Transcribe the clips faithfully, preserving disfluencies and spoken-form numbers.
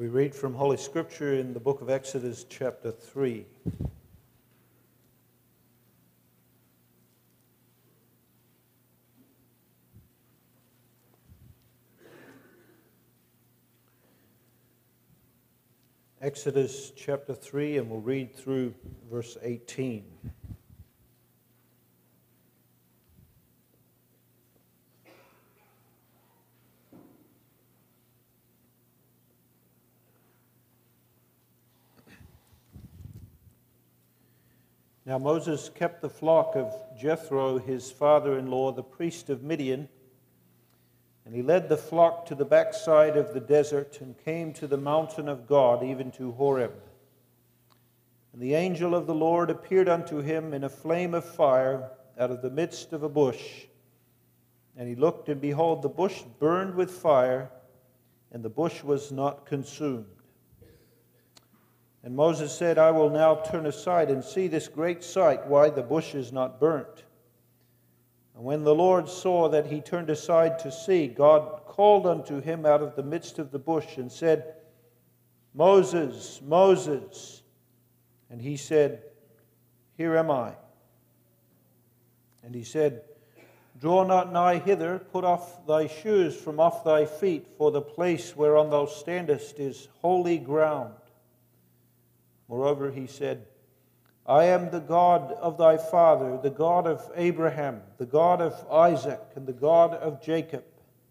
We read from Holy Scripture in the book of Exodus chapter three. Exodus chapter three, and we'll read through verse eighteen. Now Moses kept the flock of Jethro, his father-in-law, the priest of Midian, and he led the flock to the backside of the desert and came to the mountain of God, even to Horeb. And the angel of the Lord appeared unto him in a flame of fire out of the midst of a bush. And he looked, and behold, the bush burned with fire, and the bush was not consumed. And Moses said, I will now turn aside and see this great sight, why the bush is not burnt. And when the Lord saw that he turned aside to see, God called unto him out of the midst of the bush and said, Moses, Moses. And he said, Here am I. And he said, Draw not nigh hither, put off thy shoes from off thy feet, for the place whereon thou standest is holy ground. Moreover, he said, I am the God of thy father, the God of Abraham, the God of Isaac, and the God of Jacob.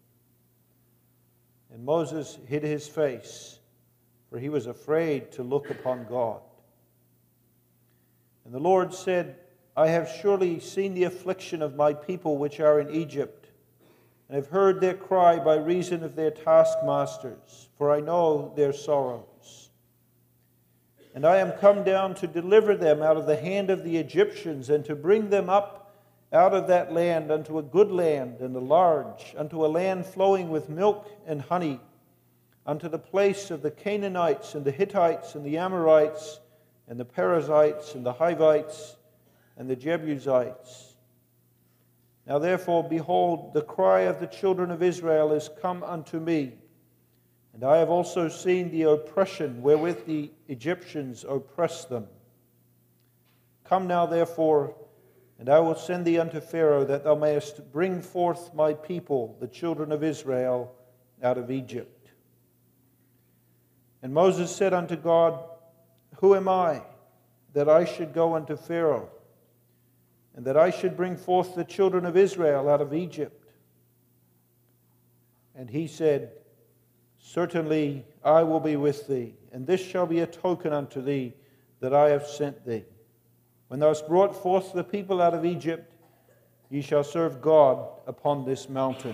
And Moses hid his face, for he was afraid to look upon God. And the Lord said, I have surely seen the affliction of my people which are in Egypt, and have heard their cry by reason of their taskmasters, for I know their sorrows. And I am come down to deliver them out of the hand of the Egyptians, and to bring them up out of that land unto a good land and a large, unto a land flowing with milk and honey, unto the place of the Canaanites and the Hittites and the Amorites and the Perizzites and the Hivites and the Jebusites. Now therefore, behold, the cry of the children of Israel is come unto me, and I have also seen the oppression wherewith the Egyptians oppress them. Come now, therefore, and I will send thee unto Pharaoh, that thou mayest bring forth my people, the children of Israel, out of Egypt. And Moses said unto God, Who am I, that I should go unto Pharaoh, and that I should bring forth the children of Israel out of Egypt? And he said, Certainly I will be with thee, and this shall be a token unto thee that I have sent thee. When thou hast brought forth the people out of Egypt, ye shall serve God upon this mountain.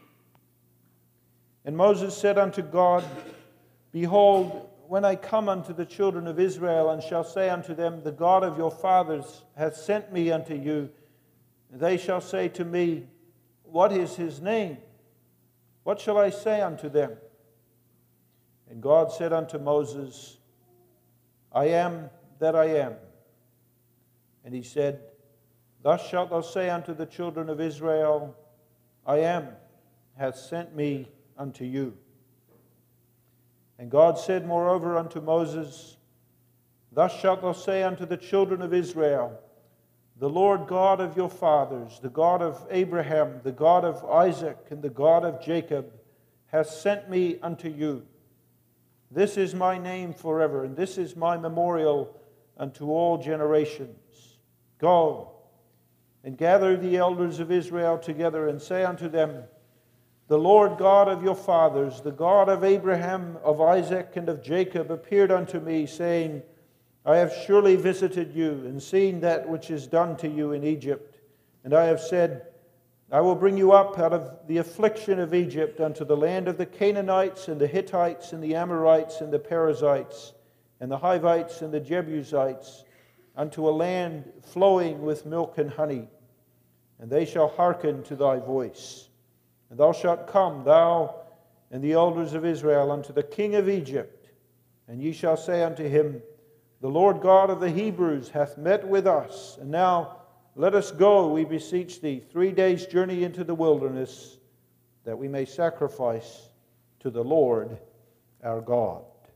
And Moses said unto God, Behold, when I come unto the children of Israel, and shall say unto them, The God of your fathers hath sent me unto you, they shall say to me, What is his name? What shall I say unto them? And God said unto Moses, I am that I am. And he said, Thus shalt thou say unto the children of Israel, I am hath sent me unto you. And God said moreover unto Moses, Thus shalt thou say unto the children of Israel, The Lord God of your fathers, the God of Abraham, the God of Isaac, and the God of Jacob, hath sent me unto you. This is my name forever, and this is my memorial unto all generations. Go and gather the elders of Israel together, and say unto them, The Lord God of your fathers, the God of Abraham, of Isaac, and of Jacob, appeared unto me, saying, I have surely visited you, and seen that which is done to you in Egypt. And I have said, I will bring you up out of the affliction of Egypt unto the land of the Canaanites and the Hittites and the Amorites and the Perizzites and the Hivites and the Jebusites, unto a land flowing with milk and honey. And they shall hearken to thy voice. And thou shalt come, thou and the elders of Israel, unto the king of Egypt. And ye shall say unto him, The Lord God of the Hebrews hath met with us. And now let us go, we beseech thee, three days' journey into the wilderness, that we may sacrifice to the Lord our God.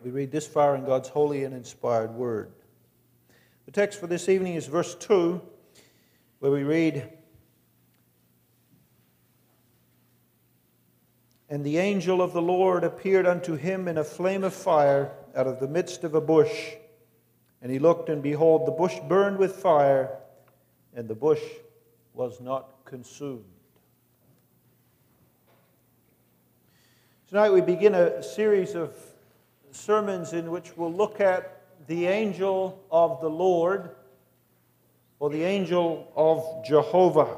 We read this far in God's holy and inspired word. The text for this evening is verse two, where we read, "And the angel of the Lord appeared unto him in a flame of fire out of the midst of a bush. And he looked, and behold, the bush burned with fire, and the bush was not consumed." Tonight we begin a series of sermons in which we'll look at the angel of the Lord, or the angel of Jehovah.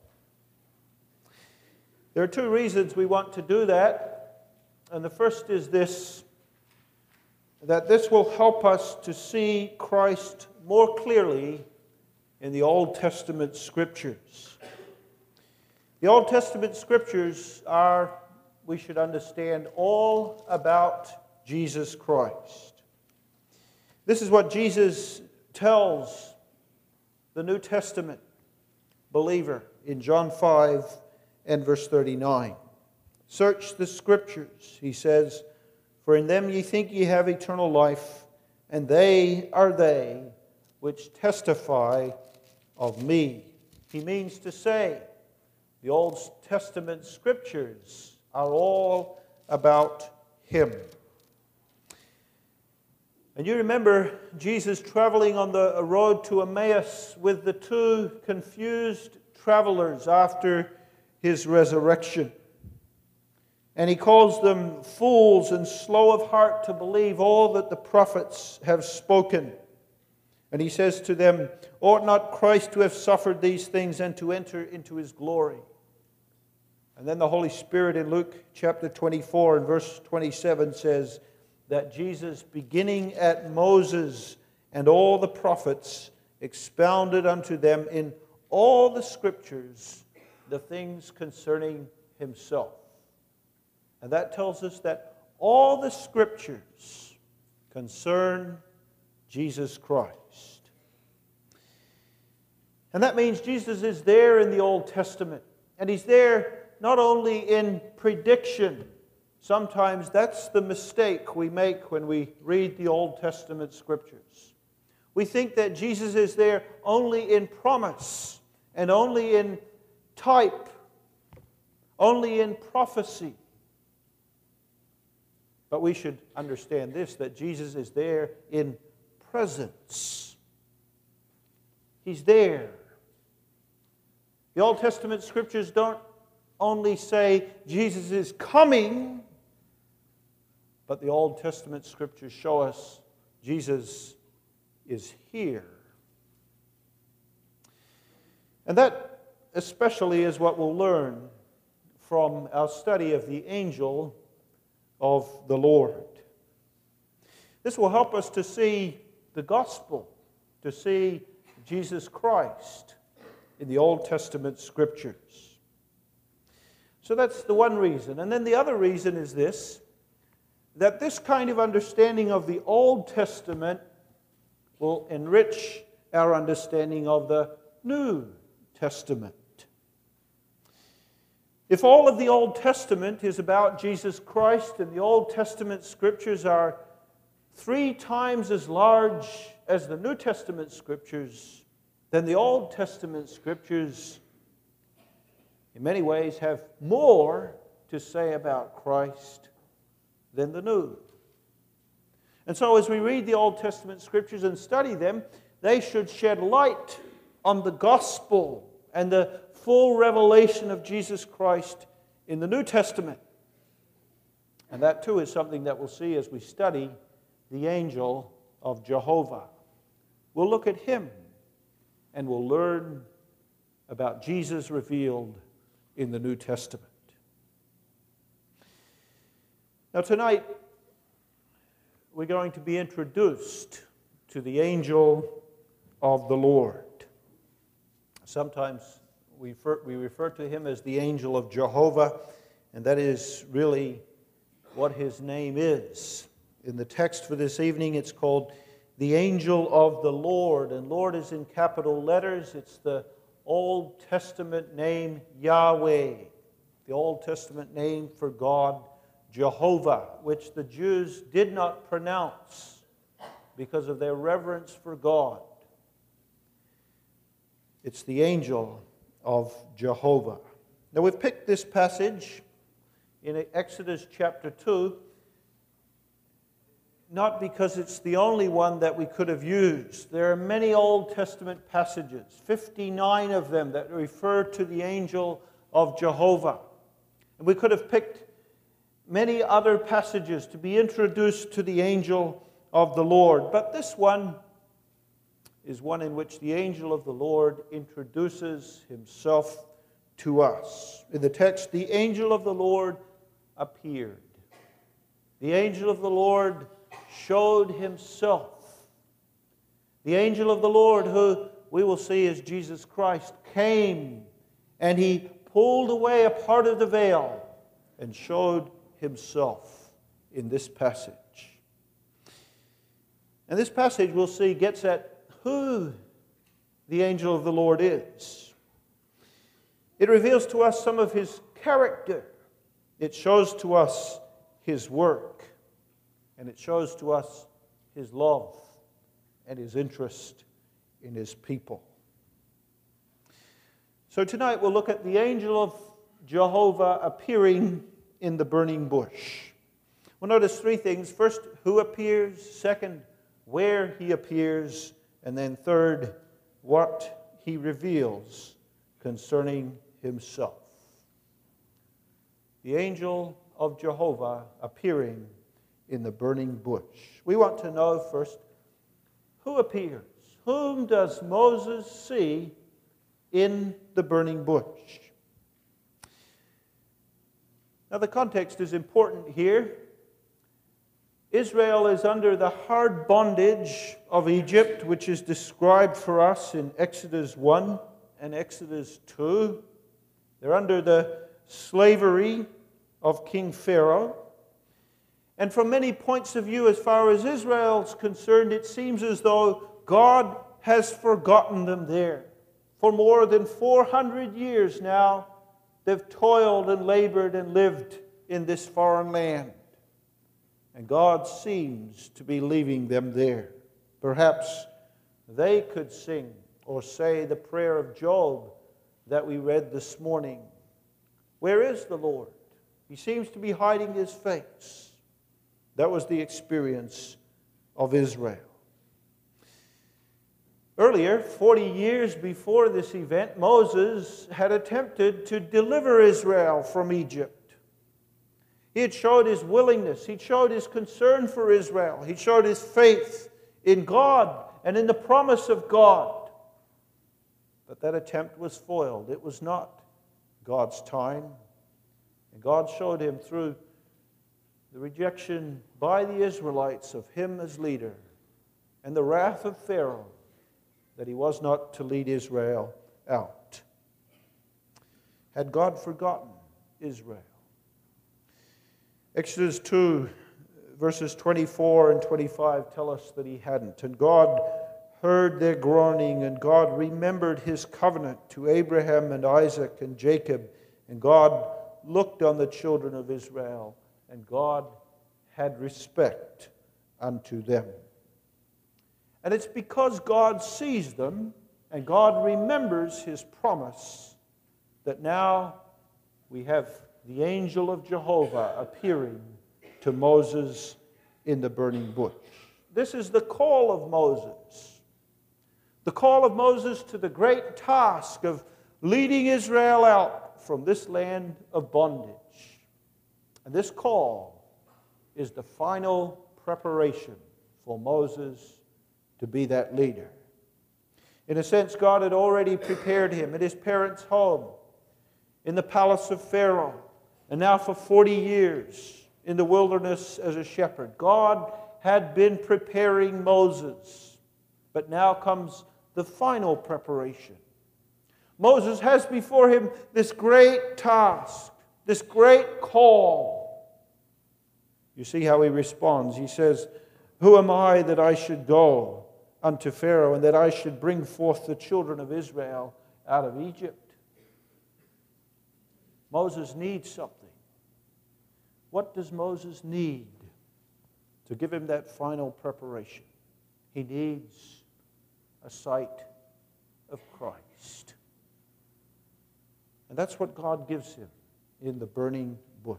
There are two reasons we want to do that, and the first is this, that this will help us to see Christ more clearly in the Old Testament Scriptures. The Old Testament Scriptures are, we should understand, all about Jesus Christ. This is what Jesus tells the New Testament believer in John five and verse thirty-nine. "Search the Scriptures," he says, "for in them ye think ye have eternal life, and they are they which testify of me." He means to say, the Old Testament Scriptures are all about him. And you remember Jesus traveling on the road to Emmaus with the two confused travelers after his resurrection. And he calls them fools and slow of heart to believe all that the prophets have spoken. And he says to them, "Ought not Christ to have suffered these things and to enter into his glory?" And then the Holy Spirit in Luke chapter twenty-four and verse twenty-seven says that Jesus, beginning at Moses and all the prophets, expounded unto them in all the Scriptures the things concerning himself. And that tells us that all the Scriptures concern Jesus Christ. And that means Jesus is there in the Old Testament. And he's there not only in prediction. Sometimes that's the mistake we make when we read the Old Testament Scriptures. We think that Jesus is there only in promise and only in type, only in prophecy. But we should understand this, that Jesus is there in presence. He's there. The Old Testament Scriptures don't only say Jesus is coming, but the Old Testament Scriptures show us Jesus is here. And that especially is what we'll learn from our study of the angel of the Lord. This will help us to see the gospel, to see Jesus Christ in the Old Testament Scriptures. So that's the one reason. And then the other reason is this, that this kind of understanding of the Old Testament will enrich our understanding of the New Testament. If all of the Old Testament is about Jesus Christ and the Old Testament Scriptures are three times as large as the New Testament Scriptures, then the Old Testament Scriptures in many ways have more to say about Christ than the New. And so as we read the Old Testament Scriptures and study them, they should shed light on the gospel and the full revelation of Jesus Christ in the New Testament. And that too is something that we'll see as we study the angel of Jehovah. We'll look at him and we'll learn about Jesus revealed in the New Testament. Now tonight, we're going to be introduced to the angel of the Lord. Sometimes we refer, we refer to him as the angel of Jehovah, and that is really what his name is. In the text for this evening, it's called the angel of the Lord, and Lord is in capital letters. It's the Old Testament name Yahweh, the Old Testament name for God, Jehovah, which the Jews did not pronounce because of their reverence for God. It's the angel of Jehovah. Now we've picked this passage in Exodus chapter two, not because it's the only one that we could have used. There are many Old Testament passages, fifty-nine of them, that refer to the angel of Jehovah. And we could have picked many other passages to be introduced to the angel of the Lord. But this one is one in which the angel of the Lord introduces himself to us. In the text, the angel of the Lord appeared. The angel of the Lord showed himself. The angel of the Lord, who we will see as Jesus Christ, came and he pulled away a part of the veil and showed himself in this passage. And this passage, we'll see, gets at who the angel of the Lord is. It reveals to us some of his character. It shows to us his work. And it shows to us his love and his interest in his people. So tonight we'll look at the angel of Jehovah appearing in the burning bush. We'll notice three things. First, who appears. Second, where he appears. And then third, what he reveals concerning himself. The angel of Jehovah appearing in the burning bush. We want to know first, who appears? Whom does Moses see in the burning bush? Now the context is important here. Israel is under the hard bondage of Egypt, which is described for us in Exodus one and Exodus two. They're under the slavery of King Pharaoh. And from many points of view, as far as Israel's concerned, it seems as though God has forgotten them there. For more than four hundred years now, they've toiled and labored and lived in this foreign land. And God seems to be leaving them there. Perhaps they could sing or say the prayer of Job that we read this morning. Where is the Lord? He seems to be hiding his face. That was the experience of Israel. Earlier, forty years before this event, Moses had attempted to deliver Israel from Egypt. He had showed his willingness. He showed his concern for Israel. He showed his faith in God and in the promise of God. But that attempt was foiled. It was not God's time. And God showed him through the rejection by the Israelites of him as leader and the wrath of Pharaoh that he was not to lead Israel out. Had God forgotten Israel? Exodus two, verses twenty-four and twenty-five tell us that he hadn't. And God heard their groaning, and God remembered his covenant to Abraham and Isaac and Jacob. And God looked on the children of Israel, and God had respect unto them. And it's because God sees them and God remembers his promise that now we have the angel of Jehovah appearing to Moses in the burning bush. This is the call of Moses. The call of Moses to the great task of leading Israel out from this land of bondage. And this call is the final preparation for Moses to be that leader. In a sense, God had already prepared him at his parents' home, in the palace of Pharaoh, and now for forty years in the wilderness as a shepherd. God had been preparing Moses, but now comes the final preparation. Moses has before him this great task, this great call. You see how he responds. He says, "Who am I that I should go unto Pharaoh, and that I should bring forth the children of Israel out of Egypt?" Moses needs something. what does Moses need to give him that final preparation? He needs a sight of Christ. And that's what God gives him in the burning bush.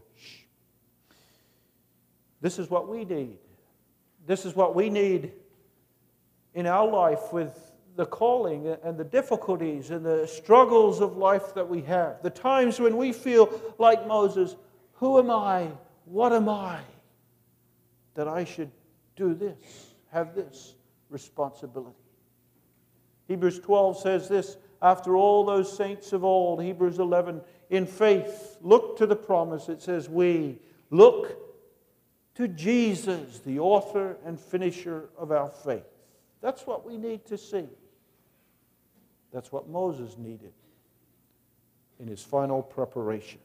This is what we need. This is what we need in our life with the calling and the difficulties and the struggles of life that we have. The times when we feel like Moses, who am I? What am I? That I should do this, have this responsibility. Hebrews twelve says this, after all those saints of old, Hebrews eleven, in faith, look to the promise. It says, we look to Jesus, the author and finisher of our faith. That's what we need to see. That's what Moses needed in his final preparation.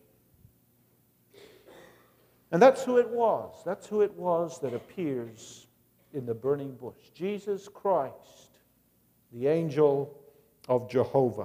And that's who it was. That's who it was that appears in the burning bush. Jesus Christ, the angel of Jehovah.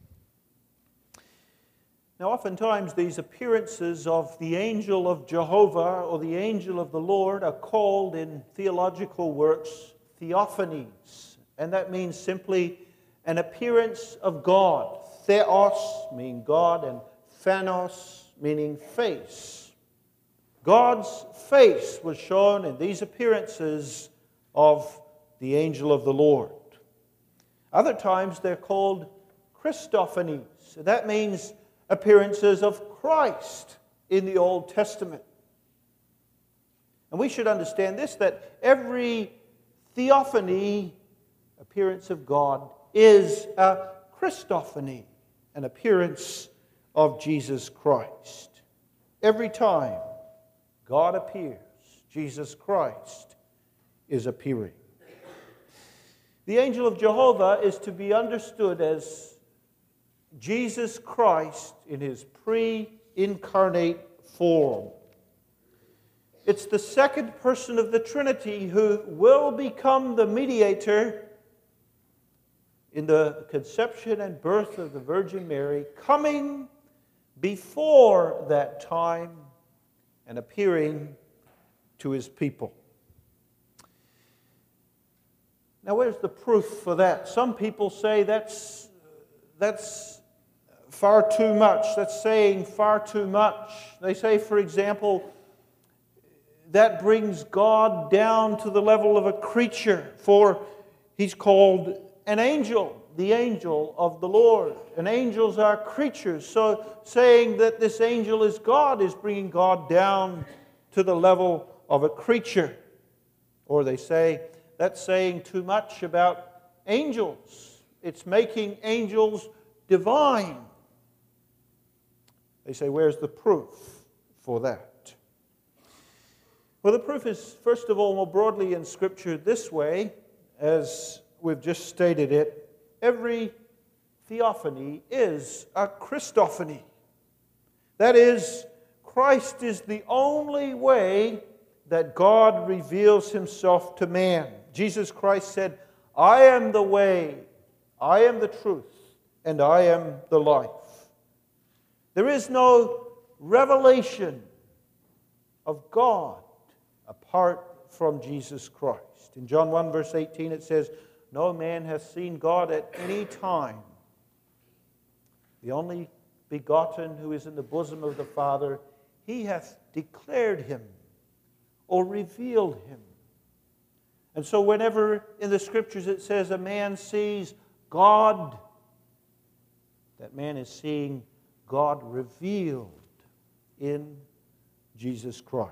Now, oftentimes these appearances of the angel of Jehovah or the angel of the Lord are called in theological works theophanies. And that means simply an appearance of God. Theos meaning God and phanos meaning face. God's face was shown in these appearances of the angel of the Lord. Other times they're called Christophanies. That means appearances of Christ in the Old Testament. And we should understand this, that every theophany, appearance of God, is a Christophany, an appearance of Jesus Christ. Every time God appears, Jesus Christ is appearing. The angel of Jehovah is to be understood as Jesus Christ in his pre-incarnate form. It's the second person of the Trinity who will become the mediator in the conception and birth of the Virgin Mary, coming before that time and appearing to his people. Now, where's the proof for that? Some people say that's, that's far too much. That's saying far too much. They say, for example, that brings God down to the level of a creature, for he's called an angel, the angel of the Lord. And angels are creatures. So saying that this angel is God is bringing God down to the level of a creature. Or they say, that's saying too much about angels. It's making angels divine. They say, where's the proof for that? Well, the proof is, first of all, more broadly in Scripture this way, as we've just stated it. Every theophany is a Christophany. That is, Christ is the only way that God reveals himself to man. Jesus Christ said, I am the way, I am the truth, and I am the life. There is no revelation of God apart from Jesus Christ. In John one verse eighteen it says, no man hath seen God at any time. The only begotten who is in the bosom of the Father, he hath declared him or revealed him. And so whenever in the Scriptures it says a man sees God, that man is seeing God revealed in Jesus Christ.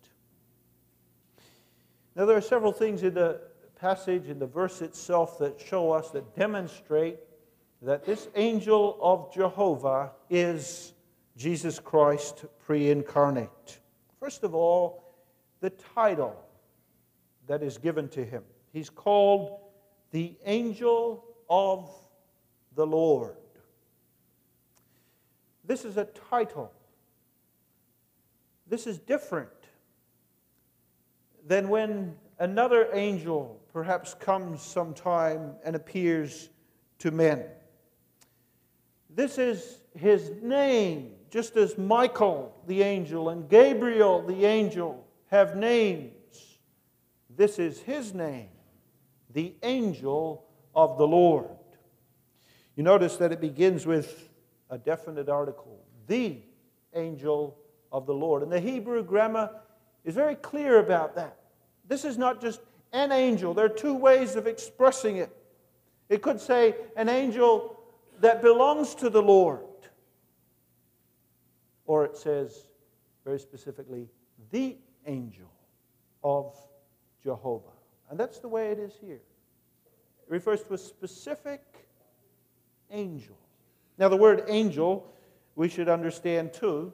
Now there are several things in the passage, in the verse itself, that show us, that demonstrate that this angel of Jehovah is Jesus Christ pre-incarnate. First of all, the title that is given to him. He's called the angel of the Lord. This is a title. This is different than when another angel perhaps comes sometime and appears to men. This is his name, just as Michael the angel and Gabriel the angel have names. This is his name, the angel of the Lord. You notice that it begins with a definite article, the angel of the Lord. And the Hebrew grammar is very clear about that. This is not just an angel. There are two ways of expressing it. It could say an angel that belongs to the Lord. Or it says, very specifically, the angel of Jehovah. And that's the way it is here. It refers to a specific angel. Now, the word angel, we should understand too,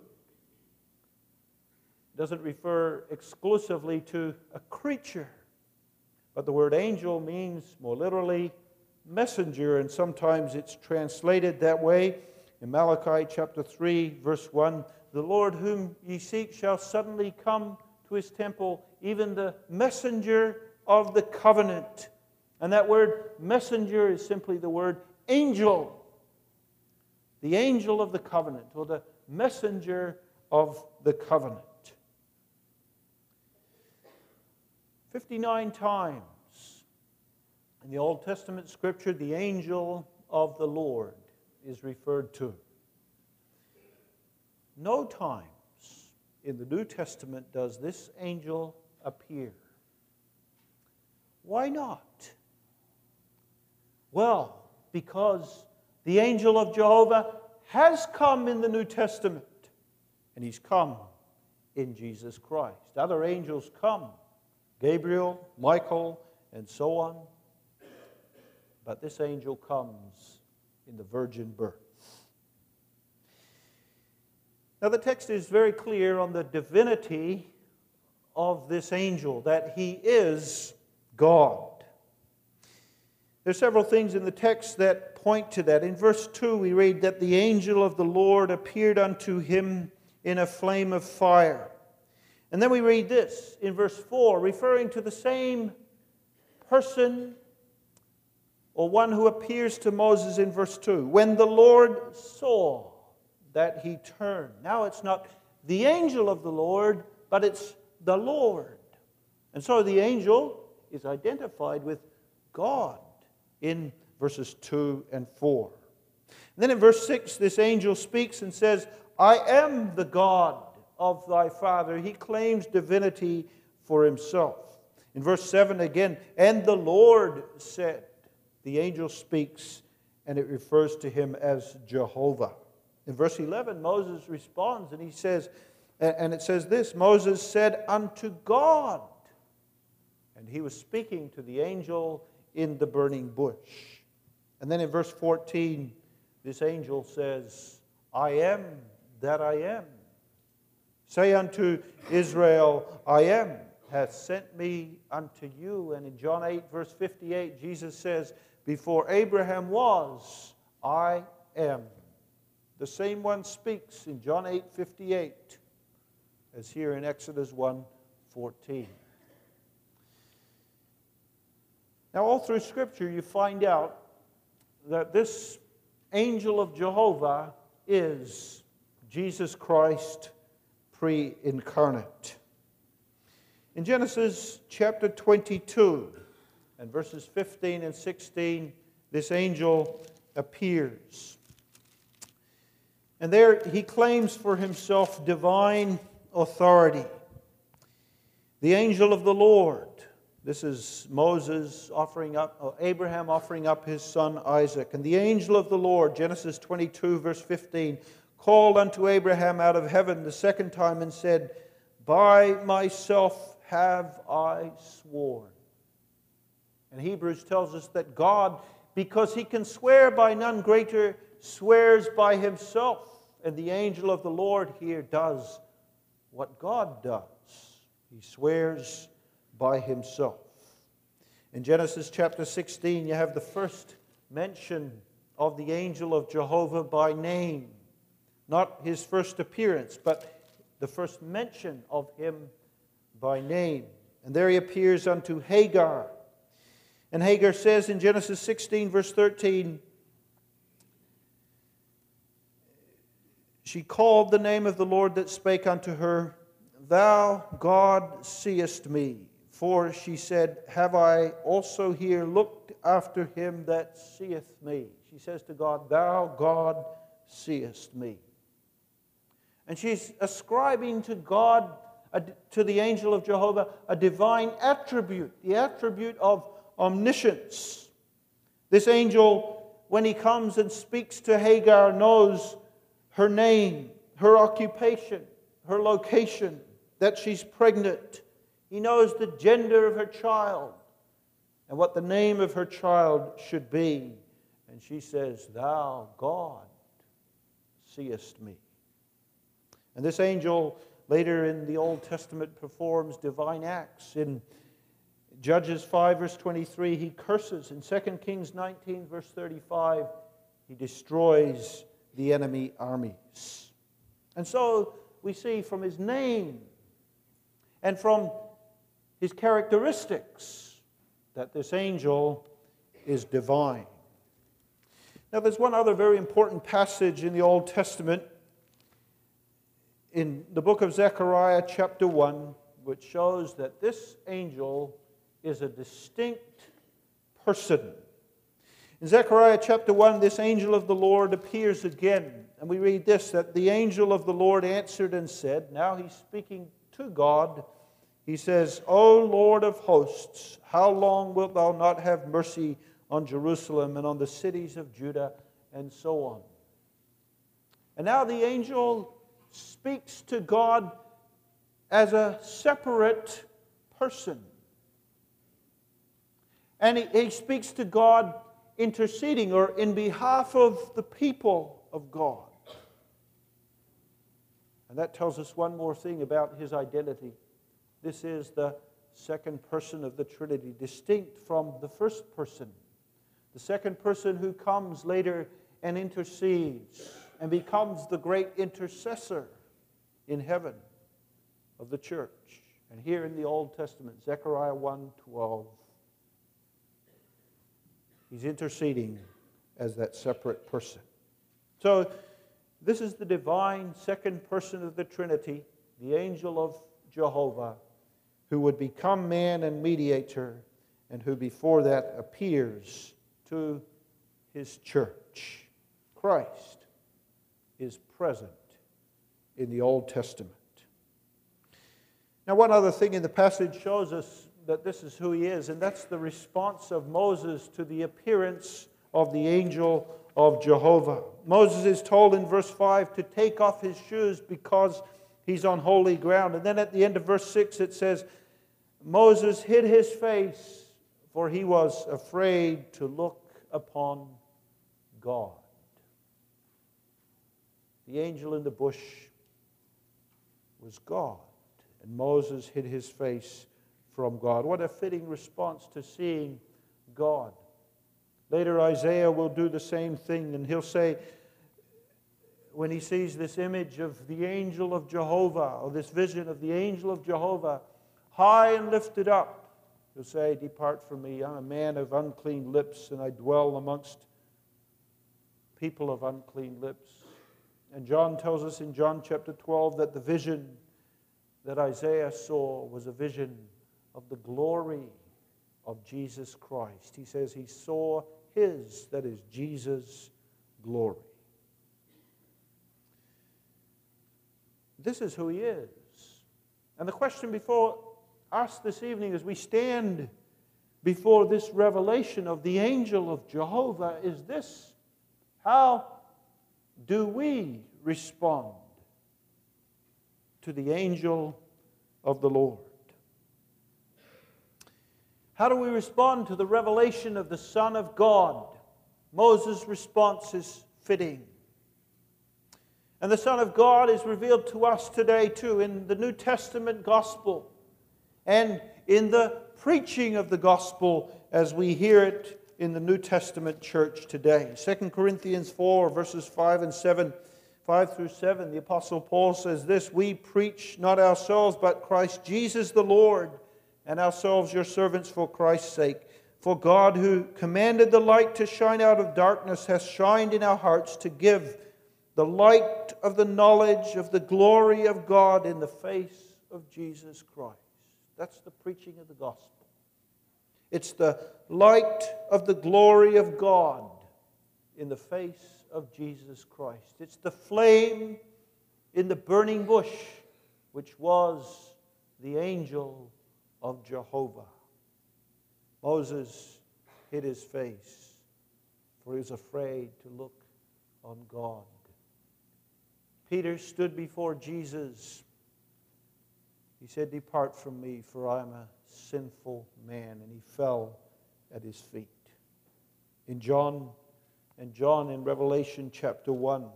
doesn't refer exclusively to a creature. But the word angel means, more literally, messenger, and sometimes it's translated that way. In Malachi chapter three, verse one, the Lord whom ye seek shall suddenly come to his temple, even the messenger of the covenant. And that word messenger is simply the word angel. The angel of the covenant, or the messenger of the covenant. fifty-nine times in the Old Testament scripture, the angel of the Lord is referred to. No times in the New Testament does this angel appear. Why not? Well, because the angel of Jehovah has come in the New Testament, and he's come in Jesus Christ. Other angels come, Gabriel, Michael, and so on. But this angel comes in the virgin birth. Now the text is very clear on the divinity of this angel, that he is God. There are several things in the text that point to that. In verse two we read that the angel of the Lord appeared unto him in a flame of fire. And then we read this in verse four, referring to the same person or one who appears to Moses in verse two. When the Lord saw that he turned. Now it's not the angel of the Lord, but it's the Lord. And so the angel is identified with God in verses two and four. And then in verse six, this angel speaks and says, I am the God of thy father. He claims divinity for himself. In verse seven again, and the Lord said, the angel speaks and it refers to him as Jehovah. In verse eleven, Moses responds and he says, and it says this, Moses said unto God, and he was speaking to the angel in the burning bush. And then in verse fourteen, this angel says, I am that I am. Say unto Israel, I am, hath sent me unto you. And in John eight, verse fifty-eight, Jesus says, before Abraham was, I am. The same one speaks in John eight, fifty-eight, as here in Exodus one, fourteen. Now, all through Scripture, you find out that this angel of Jehovah is Jesus Christ pre-incarnate. In Genesis chapter twenty-two and verses fifteen and sixteen, this angel appears. And there he claims for himself divine authority. The angel of the Lord. This is Moses offering up, or Abraham offering up his son Isaac. And the angel of the Lord, Genesis twenty-two, verse fifteen, called unto Abraham out of heaven the second time and said, by myself have I sworn. And Hebrews tells us that God, because he can swear by none greater, swears by himself. And the angel of the Lord here does what God does. He swears by himself. In Genesis chapter sixteen, you have the first mention of the angel of Jehovah by name. Not his first appearance, but the first mention of him by name. And there he appears unto Hagar. And Hagar says in Genesis sixteen, verse thirteen, she called the name of the Lord that spake unto her, Thou, God, seest me. For she said, Have I also here looked after him that seeth me? She says to God, Thou, God, seest me. And she's ascribing to God, to the angel of Jehovah, a divine attribute, the attribute of omniscience. This angel, when he comes and speaks to Hagar, knows her name, her occupation, her location, that she's pregnant. He knows the gender of her child and what the name of her child should be. And she says, Thou, God, seest me. And this angel later in the Old Testament performs divine acts. In Judges five verse twenty-three, he curses. In Second Kings nineteen verse thirty-five, he destroys the enemy armies. And so we see from his name and from his characteristics that this angel is divine. Now there's one other very important passage in the Old Testament, in the book of Zechariah chapter one, which shows that this angel is a distinct person. In Zechariah chapter one, this angel of the Lord appears again. And we read this, that the angel of the Lord answered and said, now he's speaking to God, he says, O Lord of hosts, how long wilt thou not have mercy on Jerusalem and on the cities of Judah, and so on. And now the angel speaks to God as a separate person. And he, he speaks to God interceding or in behalf of the people of God. And that tells us one more thing about his identity. This is the second person of the Trinity, distinct from the first person. The second person who comes later and intercedes and becomes the great intercessor in heaven of the church. And here in the Old Testament, Zechariah one twelve, he's interceding as that separate person. So this is the divine second person of the Trinity, the angel of Jehovah, who would become man and mediator, and who before that appears to his church. Christ is present in the Old Testament. Now, one other thing in the passage shows us that this is who he is, and that's the response of Moses to the appearance of the angel of Jehovah. Moses is told in verse five to take off his shoes because he's on holy ground. And then at the end of verse six it says, Moses hid his face, for he was afraid to look upon God. The angel in the bush was God, and Moses hid his face from God. What a fitting response to seeing God. Later Isaiah will do the same thing, and he'll say, when he sees this image of the angel of Jehovah, or this vision of the angel of Jehovah, high and lifted up, he'll say, depart from me, I'm a man of unclean lips, and I dwell amongst people of unclean lips. And John tells us in John chapter twelve that the vision that Isaiah saw was a vision of the glory of Jesus Christ. He says he saw his, that is Jesus' glory. This is who he is. And the question before us this evening as we stand before this revelation of the angel of Jehovah is this: how do we respond to the angel of the Lord? How do we respond to the revelation of the Son of God? Moses' response is fitting. And the Son of God is revealed to us today too in the New Testament gospel and in the preaching of the gospel as we hear it in the New Testament church today. Second Corinthians four, verses five and seven, five through seven, the Apostle Paul says this: we preach not ourselves, but Christ Jesus the Lord, and ourselves your servants for Christ's sake. For God, who commanded the light to shine out of darkness, has shined in our hearts to give the light of the knowledge of the glory of God in the face of Jesus Christ. That's the preaching of the gospel. It's the light of the glory of God in the face of Jesus Christ. It's the flame in the burning bush, which was the angel of Jehovah. Moses hid his face, for he was afraid to look on God. Peter stood before Jesus. He said, "Depart from me, for I am a sinful man." And he fell at his feet. In John, and John in Revelation chapter one,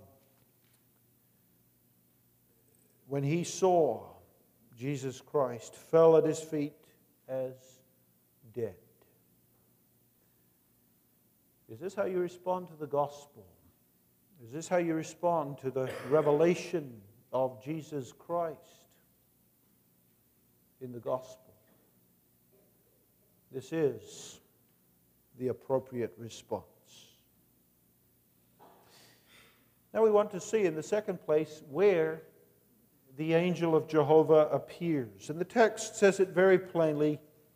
when he saw Jesus Christ, fell at his feet as dead. Is this how you respond to the gospel? Is this how you respond to the revelation of Jesus Christ in the gospel? This is the appropriate response. Now we want to see in the second place where the angel of Jehovah appears. And the text says it very plainly.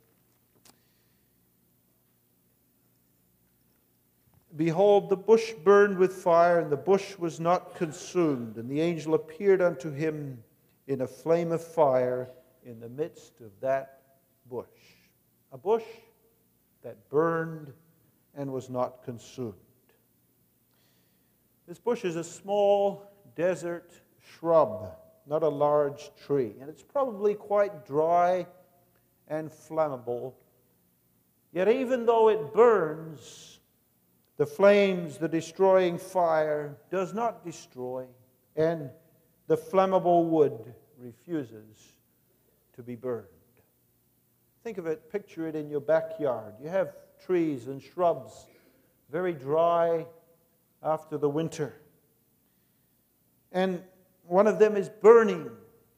"Behold, the bush burned with fire, and the bush was not consumed. And the angel appeared unto him in a flame of fire in the midst of that bush." A bush that burned and was not consumed. This bush is a small desert shrub, not a large tree. And it's probably quite dry and flammable. Yet even though it burns, the flames, the destroying fire, does not destroy, and the flammable wood refuses to be burned. Think of it, picture it in your backyard. You have trees and shrubs, very dry after the winter. And one of them is burning,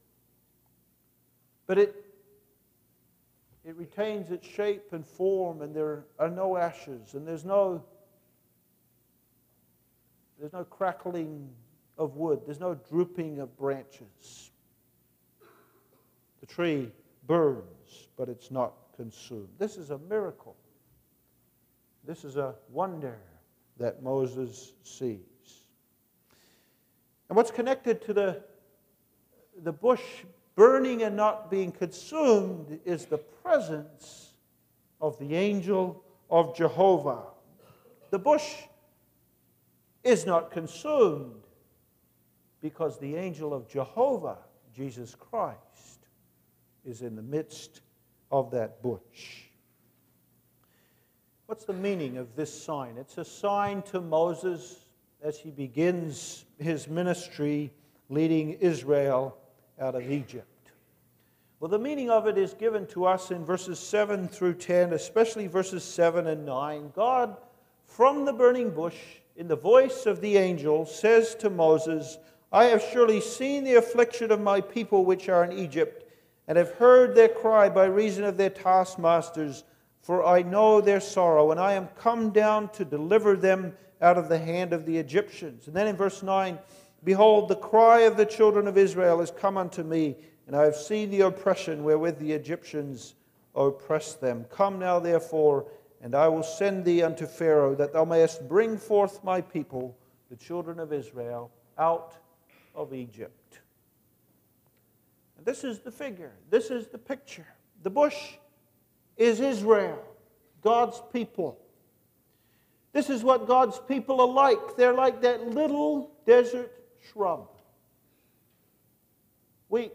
but it, it retains its shape and form, and there are no ashes, and there's no There's no crackling of wood. There's no drooping of branches. The tree burns, but it's not consumed. This is a miracle. This is a wonder that Moses sees. And what's connected to the, the bush burning and not being consumed is the presence of the angel of Jehovah. The bush is not consumed because the angel of Jehovah, Jesus Christ, is in the midst of that bush. What's the meaning of this sign? It's a sign to Moses as he begins his ministry leading Israel out of Egypt. Well, the meaning of it is given to us in verses seven through ten, especially verses seven and nine. God, from the burning bush, in the voice of the angel, says to Moses, "I have surely seen the affliction of my people which are in Egypt, and have heard their cry by reason of their taskmasters, for I know their sorrow, and I am come down to deliver them out of the hand of the Egyptians." And then in verse nine, "Behold, the cry of the children of Israel is come unto me, and I have seen the oppression wherewith the Egyptians oppress them. Come now, therefore, and I will send thee unto Pharaoh, that thou mayest bring forth my people, the children of Israel, out of Egypt." And this is the figure. This is the picture. The bush is Israel, God's people. This is what God's people are like. They're like that little desert shrub. Weak,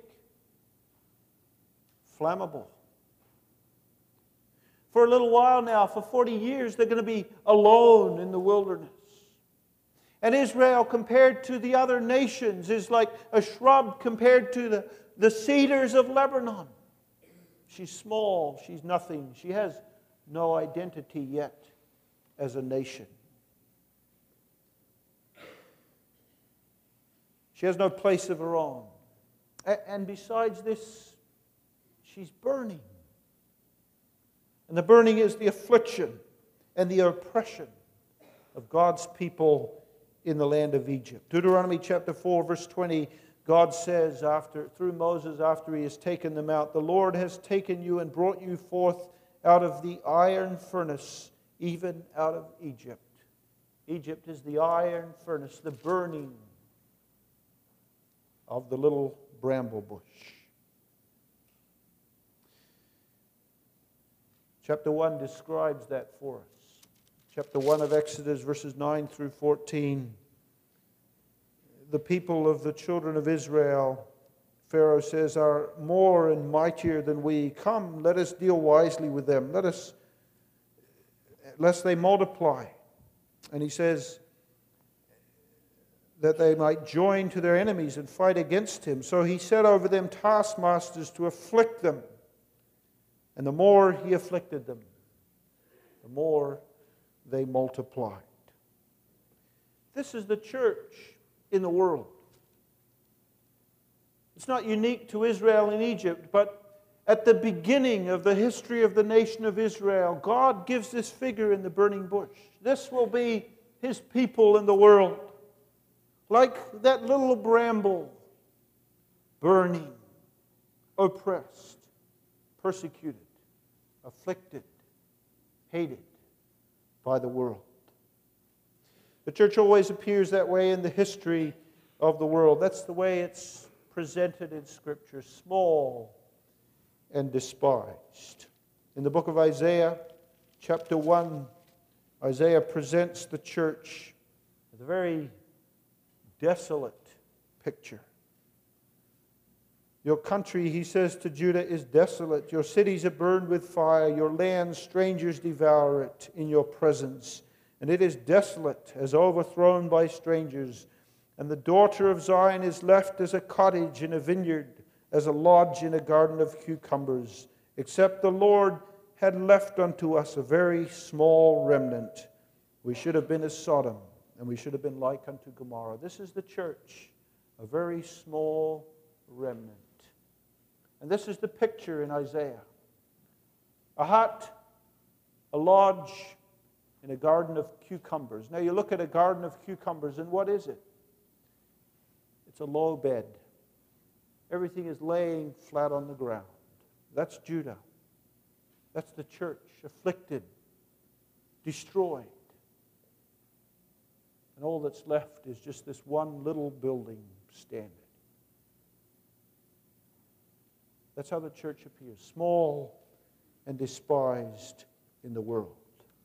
flammable. For a little while now, for forty years, they're going to be alone in the wilderness. And Israel, compared to the other nations, is like a shrub compared to the, the cedars of Lebanon. She's small, she's nothing. She has no identity yet as a nation. She has no place of her own. And besides this, she's burning. And the burning is the affliction and the oppression of God's people in the land of Egypt. Deuteronomy chapter four, verse twenty, God says after through Moses after he has taken them out, "The Lord has taken you and brought you forth out of the iron furnace, even out of Egypt." Egypt is the iron furnace, the burning of the little bramble bush. Chapter one describes that for us. Chapter one of Exodus, verses nine through fourteen. The people of the children of Israel, Pharaoh says, are more and mightier than we. Come, let us deal wisely with them. Let us, lest they multiply. And he says that they might join to their enemies and fight against him. So he set over them taskmasters to afflict them. And the more he afflicted them, the more they multiplied. This is the church in the world. It's not unique to Israel and Egypt, but at the beginning of the history of the nation of Israel, God gives this figure in the burning bush. This will be his people in the world. Like that little bramble, burning, oppressed, persecuted, afflicted, hated by the world. The church always appears that way in the history of the world. That's the way it's presented in Scripture, small and despised. In the book of Isaiah, chapter one, Isaiah presents the church with a very desolate picture. Your country, he says to Judah, is desolate. Your cities are burned with fire. Your land, strangers devour it in your presence. And it is desolate, as overthrown by strangers. And the daughter of Zion is left as a cottage in a vineyard, as a lodge in a garden of cucumbers. Except the Lord had left unto us a very small remnant. We should have been as Sodom, and we should have been like unto Gomorrah. This is the church, a very small remnant. And this is the picture in Isaiah. A hut, a lodge, in a garden of cucumbers. Now you look at a garden of cucumbers, and what is it? It's a low bed. Everything is laying flat on the ground. That's Judah. That's the church, afflicted, destroyed. And all that's left is just this one little building standing. That's how the church appears, small and despised in the world.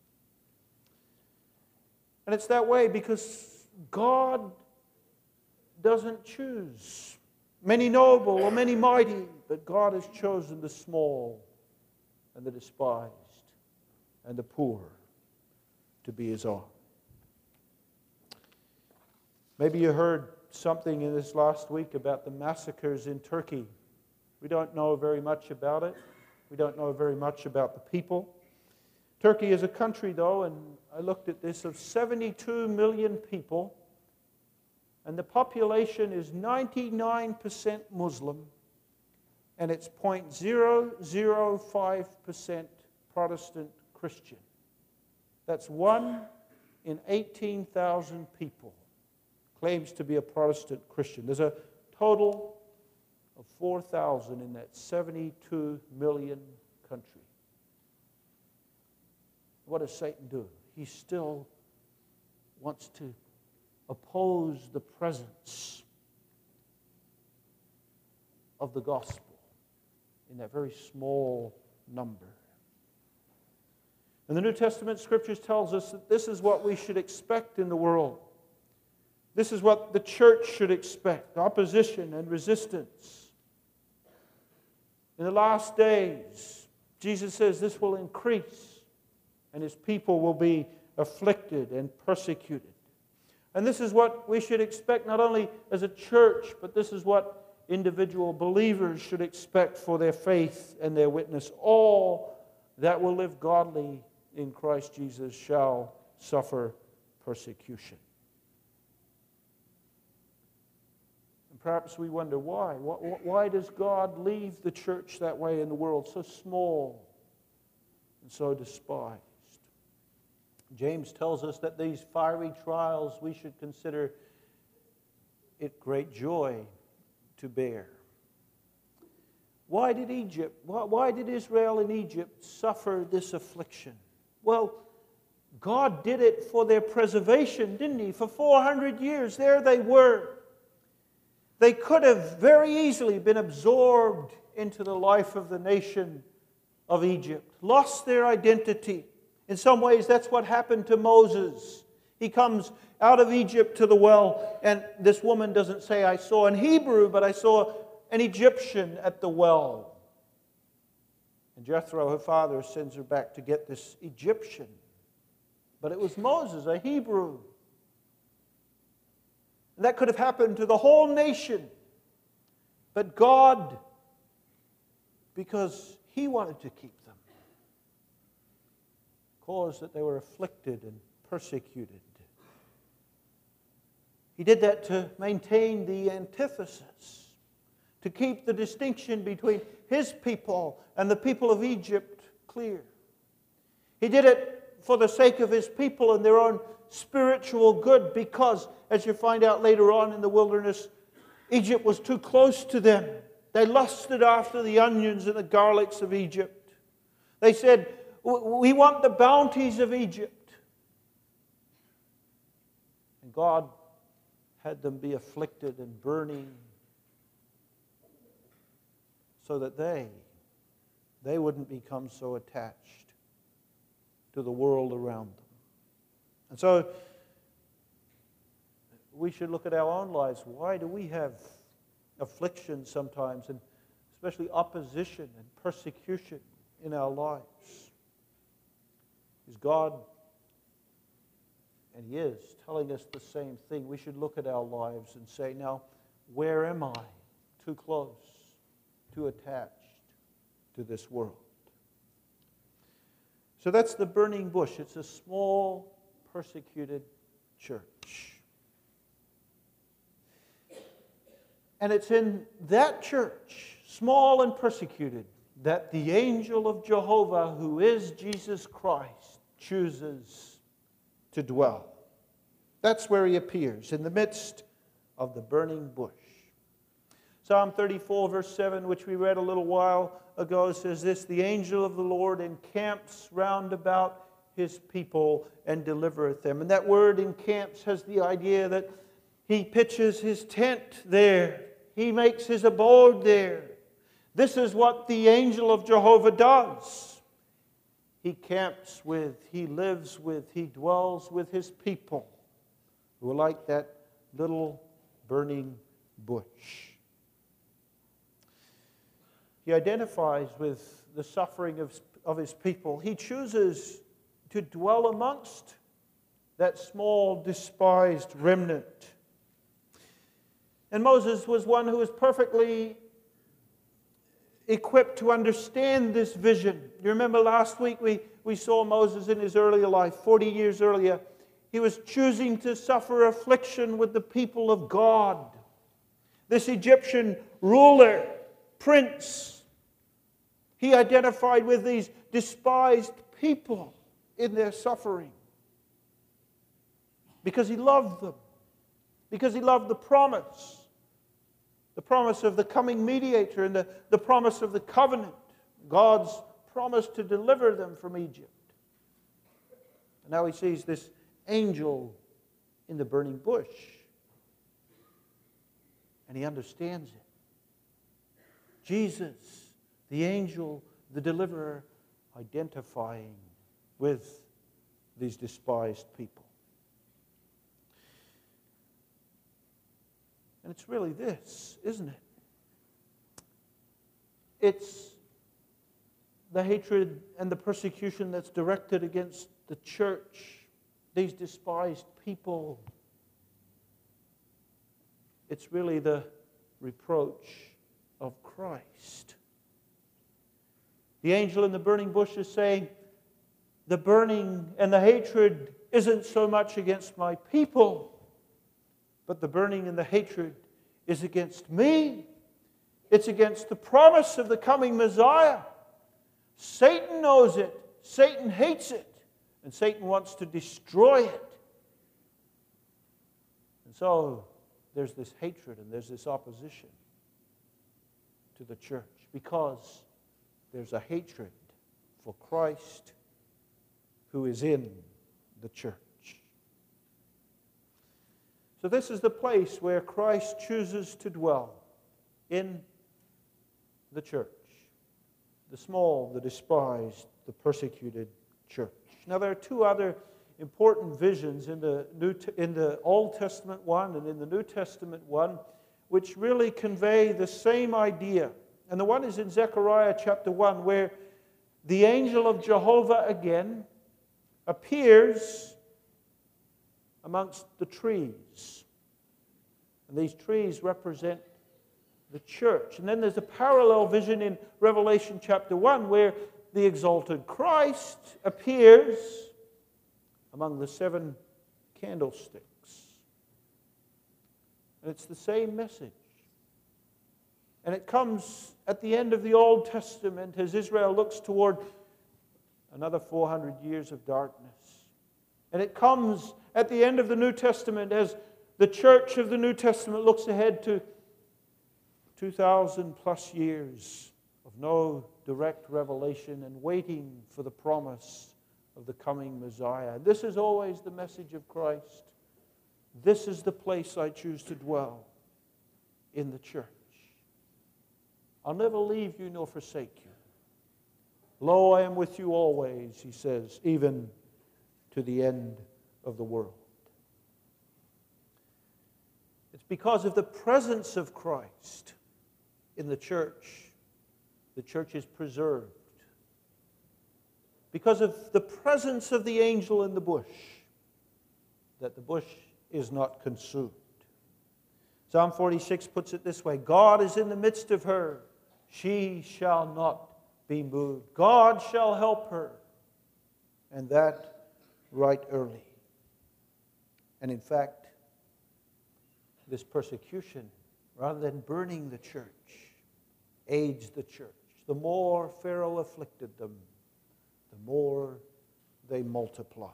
And it's that way because God doesn't choose many noble or many mighty, but God has chosen the small and the despised and the poor to be his own. Maybe you heard something in this last week about the massacres in Turkey. We don't know very much about it. We don't know very much about the people. Turkey is a country, though, and I looked at this, of seventy-two million people, and the population is ninety-nine percent Muslim, and it's zero point zero zero five percent Protestant Christian. That's one in eighteen thousand people claims to be a Protestant Christian. There's a total of four thousand in that seventy-two million country. What does Satan do? He still wants to oppose the presence of the gospel in that very small number. And the New Testament Scriptures tells us that this is what we should expect in the world. This is what the church should expect, opposition and resistance. In the last days, Jesus says this will increase, and his people will be afflicted and persecuted. And this is what we should expect not only as a church, but this is what individual believers should expect for their faith and their witness. All that will live godly in Christ Jesus shall suffer persecution. And perhaps we wonder why. Why does God leave the church that way in the world, so small and so despised? James tells us that these fiery trials we should consider it great joy to bear. Why did Egypt, why, why did Israel and Egypt suffer this affliction? Well, God did it for their preservation, didn't He? For four hundred years, there they were. They could have very easily been absorbed into the life of the nation of Egypt, lost their identity. In some ways, that's what happened to Moses. He comes out of Egypt to the well, and this woman doesn't say, I saw an Hebrew, but I saw an Egyptian at the well. And Jethro, her father, sends her back to get this Egyptian. But it was Moses, a Hebrew. And that could have happened to the whole nation. But God, because He wanted to keep them, caused that they were afflicted and persecuted. He did that to maintain the antithesis, to keep the distinction between His people and the people of Egypt clear. He did it for the sake of His people and their own spiritual good, because, as you find out later on in the wilderness, Egypt was too close to them. They lusted after the onions and the garlics of Egypt. They said, we want the bounties of Egypt. And God had them be afflicted and burning so that they, they wouldn't become so attached to the world around them. And so we should look at our own lives. Why do we have affliction sometimes, and especially opposition and persecution in our lives? Is God, and He is, telling us the same thing? We should look at our lives and say, now, where am I too close, too attached to this world? So that's the burning bush. It's a small, persecuted church. And it's in that church, small and persecuted, that the angel of Jehovah, who is Jesus Christ, chooses to dwell. That's where He appears, in the midst of the burning bush. Psalm thirty-four, verse seven, which we read a little while ago, says this: the angel of the Lord encamps round about His people and delivereth them. And that word encamps has the idea that He pitches His tent there. He makes His abode there. This is what the angel of Jehovah does. He camps with, He lives with, He dwells with His people who are like that little burning bush. He identifies with the suffering of, of His people. He chooses to dwell amongst that small, despised remnant. And Moses was one who was perfectly equipped to understand this vision. You remember last week we, we saw Moses in his earlier life, forty years earlier. He was choosing to suffer affliction with the people of God. This Egyptian ruler, prince, he identified with these despised people in their suffering because he loved them, because he loved the promise, the promise of the coming mediator and the, the promise of the covenant, God's promise to deliver them from Egypt. And now he sees this angel in the burning bush, and he understands it. Jesus, the angel, the deliverer, identifying with these despised people. And it's really this, isn't it? It's the hatred and the persecution that's directed against the church, these despised people. It's really the reproach of Christ. The angel in the burning bush is saying, the burning and the hatred isn't so much against my people, but the burning and the hatred is against me. It's against the promise of the coming Messiah. Satan knows it. Satan hates it. And Satan wants to destroy it. And so there's this hatred and there's this opposition to the church because there's a hatred for Christ who is in the church. So this is the place where Christ chooses to dwell, in the church. The small, the despised, the persecuted church. Now there are two other important visions in the New in the Old Testament one and in the New Testament one, which really convey the same idea. And the one is in Zechariah chapter one, where the angel of Jehovah again appears amongst the trees. And these trees represent the church. And then there's a parallel vision in Revelation chapter one where the exalted Christ appears among the seven candlesticks. And it's the same message. And it comes at the end of the Old Testament as Israel looks toward another four hundred years of darkness. And it comes at the end of the New Testament as the church of the New Testament looks ahead to two thousand plus years of no direct revelation and waiting for the promise of the coming Messiah. This is always the message of Christ. This is the place I choose to dwell, in the church. I'll never leave you nor forsake you. Lo, I am with you always, he says, even to the end of the world. It's because of the presence of Christ in the church, the church is preserved. Because of the presence of the angel in the bush, that the bush is not consumed. Psalm forty-six puts it this way: God is in the midst of her, she shall not be moved. God shall help her, and that right early. And in fact, this persecution, rather than burning the church, aids the church. The more Pharaoh afflicted them, the more they multiplied.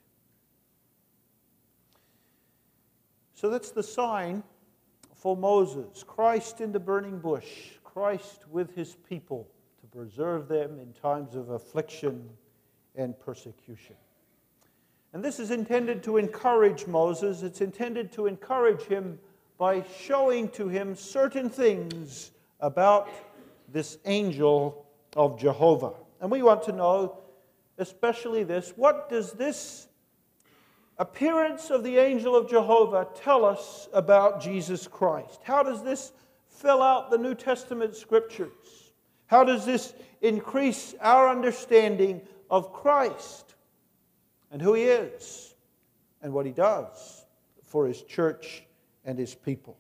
So that's the sign for Moses. Christ in the burning bush. Christ with his people to preserve them in times of affliction and persecution. And this is intended to encourage Moses. It's intended to encourage him by showing to him certain things about this angel of Jehovah. And we want to know especially this: what does this appearance of the angel of Jehovah tell us about Jesus Christ? How does this fill out the New Testament scriptures? How does this increase our understanding of Christ and who he is and what he does for his church and his people?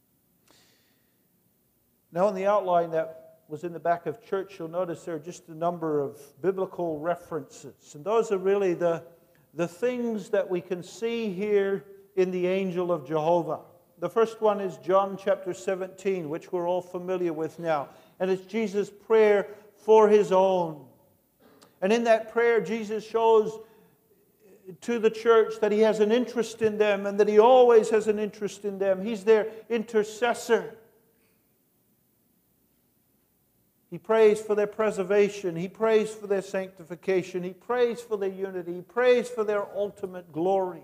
Now, in the outline that was in the back of church, you'll notice there are just a number of biblical references. And those are really the, the things that we can see here in the angel of Jehovah. The first one is John chapter seventeen, which we're all familiar with now. And it's Jesus' prayer for his own. And in that prayer, Jesus shows to the church that he has an interest in them and that he always has an interest in them. He's their intercessor. He prays for their preservation. He prays for their sanctification. He prays for their unity. He prays for their ultimate glory.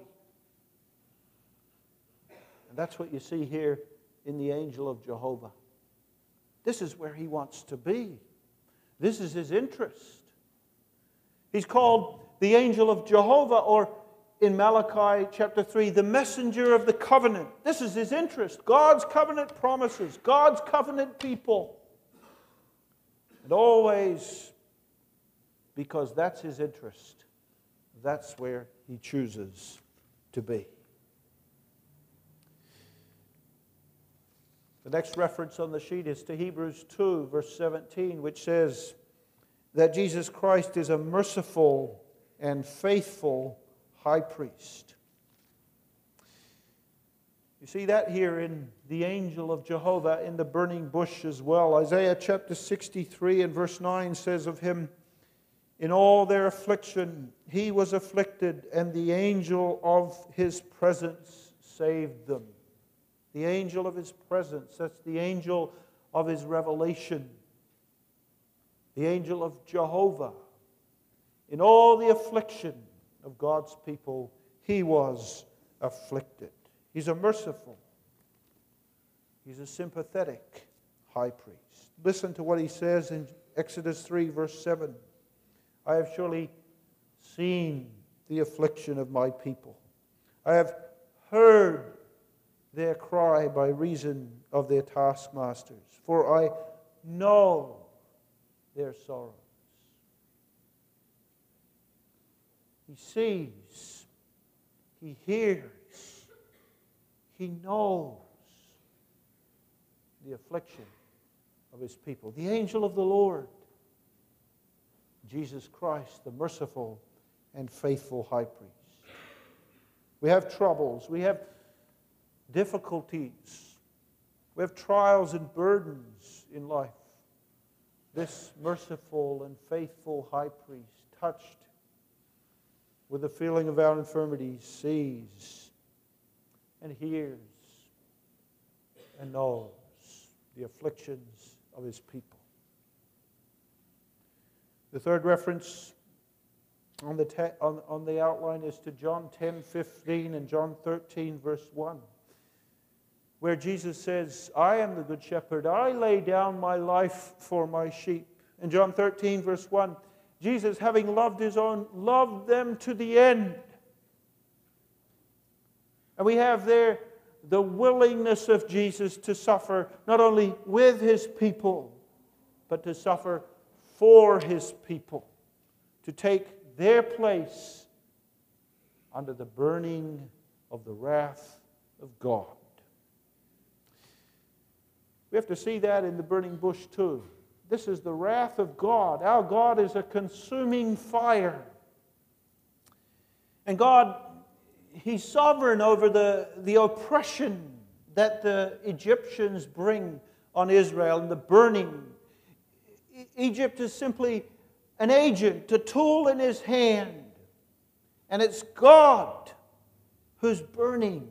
And that's what you see here in the angel of Jehovah. This is where he wants to be. This is his interest. He's called the angel of Jehovah, or in Malachi chapter three, the messenger of the covenant. This is his interest. God's covenant promises, God's covenant people. And always, because that's his interest, that's where he chooses to be. The next reference on the sheet is to Hebrews two, verse seventeen, which says that Jesus Christ is a merciful and faithful high priest. You see that here in the angel of Jehovah in the burning bush as well. Isaiah chapter sixty-three and verse nine says of him, In all their affliction, he was afflicted, and the angel of his presence saved them. The angel of his presence, that's the angel of his revelation. The angel of Jehovah. In all the affliction of God's people, he was afflicted. He's a merciful, he's a sympathetic high priest. Listen to what he says in Exodus three, verse seven. I have surely seen the affliction of my people. I have heard their cry by reason of their taskmasters, for I know their sorrows. He sees, he hears, he knows the affliction of his people. The angel of the Lord, Jesus Christ, the merciful and faithful high priest. We have troubles, we have difficulties, we have trials and burdens in life. This merciful and faithful high priest, touched with the feeling of our infirmities, sees and hears and knows the afflictions of his people. The third reference on the, te- on, on the outline is to John ten fifteen and John thirteen, verse one, where Jesus says, I am the good shepherd. I lay down my life for my sheep. In John thirteen, verse one, Jesus, having loved his own, loved them to the end. And we have there the willingness of Jesus to suffer not only with his people, but to suffer for his people, to take their place under the burning of the wrath of God. We have to see that in the burning bush too. This is the wrath of God. Our God is a consuming fire. And God, he's sovereign over the, the oppression that the Egyptians bring on Israel and the burning. Egypt is simply an agent, a tool in his hand. And it's God who's burning.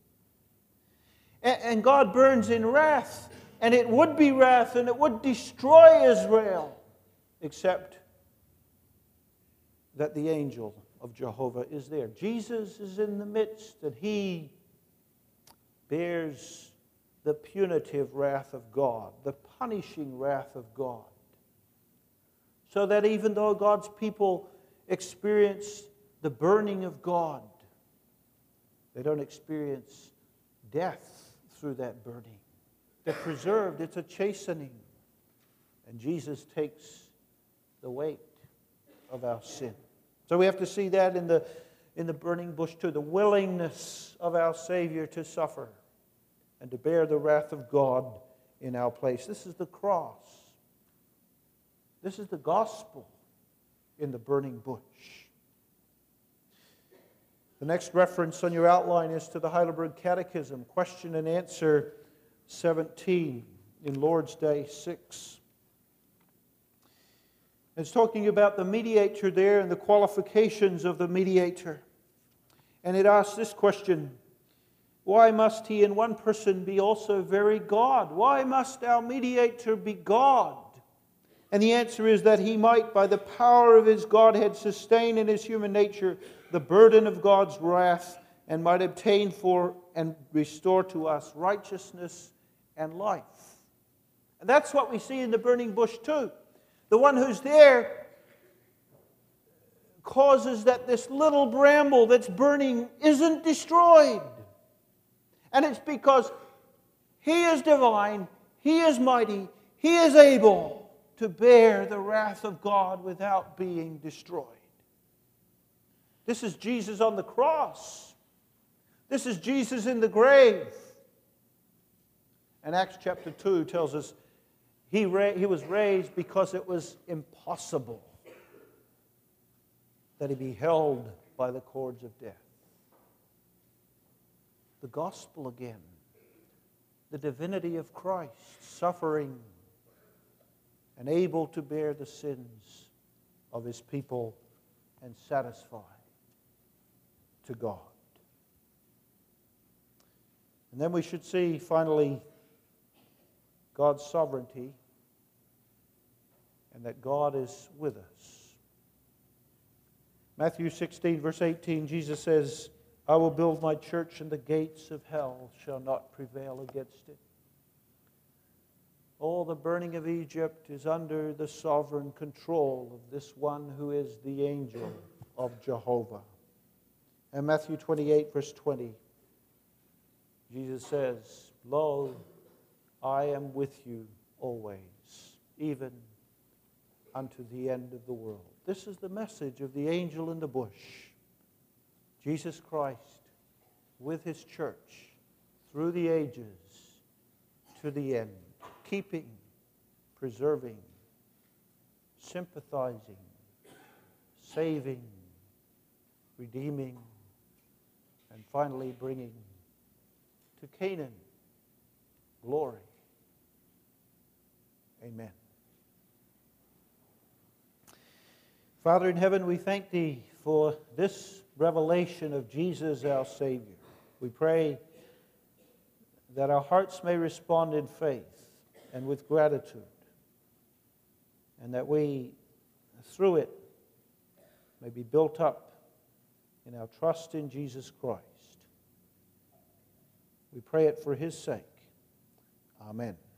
And God burns in wrath. And it would be wrath and it would destroy Israel, except that the angel of Jehovah is there. Jesus is in the midst, and he bears the punitive wrath of God, the punishing wrath of God. So that even though God's people experience the burning of God, they don't experience death through that burning. They're preserved. It's a chastening. And Jesus takes the weight of our sin. So we have to see that in the, in the burning bush too. The willingness of our Savior to suffer and to bear the wrath of God in our place. This is the cross. This is the gospel in the burning bush. The next reference on your outline is to the Heidelberg Catechism, question and answer seventeen in Lord's Day six. It's talking about the mediator there and the qualifications of the mediator. And it asks this question: why must he in one person be also very God? Why must our mediator be God? And the answer is that he might, by the power of his Godhead, sustain in his human nature the burden of God's wrath, and might obtain for and restore to us righteousness and life. And that's what we see in the burning bush too. The one who's there causes that this little bramble that's burning isn't destroyed. And it's because he is divine, he is mighty, he is able to bear the wrath of God without being destroyed. This is Jesus on the cross. This is Jesus in the grave. And Acts chapter two tells us he, ra- he was raised because it was impossible that he be held by the cords of death. The gospel again. The divinity of Christ, suffering and able to bear the sins of His people and satisfy to God. And then we should see, finally, God's sovereignty and that God is with us. Matthew sixteen, verse eighteen, Jesus says, I will build my church, and the gates of hell shall not prevail against it. All the burning of Egypt is under the sovereign control of this one who is the angel of Jehovah. And Matthew twenty-eight, verse twenty, Jesus says, Lo, I am with you always, even unto the end of the world. This is the message of the angel in the bush. Jesus Christ with His church through the ages to the end, keeping, preserving, sympathizing, saving, redeeming, and finally bringing to Canaan glory. Amen. Father in heaven, we thank Thee for this revelation of Jesus our Savior. We pray that our hearts may respond in faith and with gratitude, and that we, through it, may be built up in our trust in Jesus Christ. We pray it for His sake. Amen.